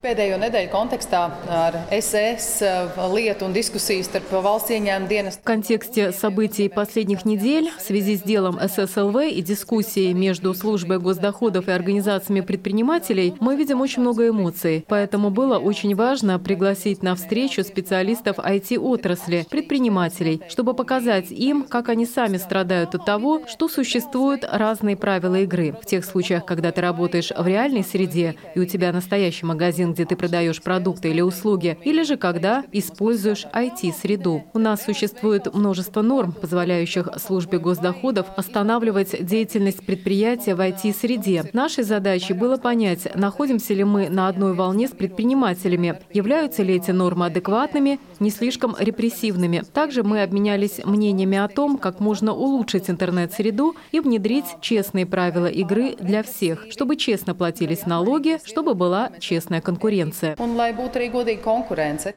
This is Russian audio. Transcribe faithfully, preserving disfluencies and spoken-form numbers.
Pēdējo nedēļu kontekstā ar эс эс lietu un diskusijas starp valsts ieņēmuma dienestu. В контексте событий последних недель в связи с делом эс эс эл вэ и дискуссией между службой госдоходов и организациями предпринимателей мы видим очень много эмоций. Поэтому было очень важно пригласить на встречу специалистов ай ти-отрасли, предпринимателей, чтобы показать им, как они сами страдают от того, что существуют разные правила игры. В тех случаях, когда ты работаешь в реальной среде и у тебя настоящий магазин, где ты продаешь продукты или услуги, или же когда используешь ай ти-среду. У нас существует множество норм, позволяющих службе госдоходов останавливать деятельность предприятия в ай ти-среде. Нашей задачей было понять, находимся ли мы на одной волне с предпринимателями, являются ли эти нормы адекватными, не слишком репрессивными. Также мы обменялись мнениями о том, как можно улучшить интернет-среду и внедрить честные правила игры для всех, чтобы честно платились налоги, чтобы была честная конкуренция. Un lai būtu arī godīga konkurence.